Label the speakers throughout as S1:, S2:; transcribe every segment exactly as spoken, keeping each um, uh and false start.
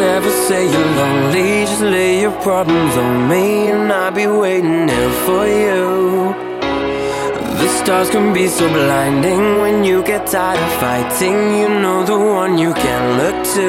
S1: never say you're lonely. Just lay your problems on me and I'll be waiting here for you. The stars can be so blinding. When you get tired of fighting, you know the one you can look to.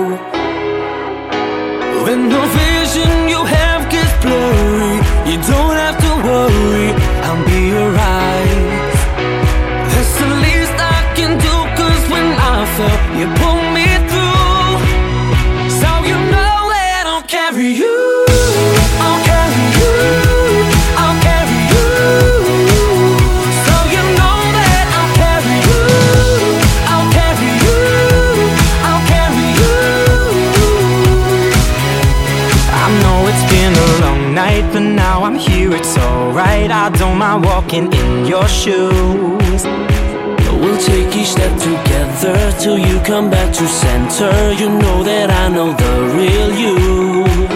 S1: When the vision you have gets blurry, you don't have to worry, I'll be alright. That's the least I can do, cause when I fell, you pulled me through. So you know that I'll carry you, I'll carry you, I'll carry you. So you know that I'll carry you, I'll carry you, I'll carry you. I know it's been a long night, but now I'm here, it's alright. I don't mind walking in your shoes. We'll take each step together till you come back to center. You know that I know the real you.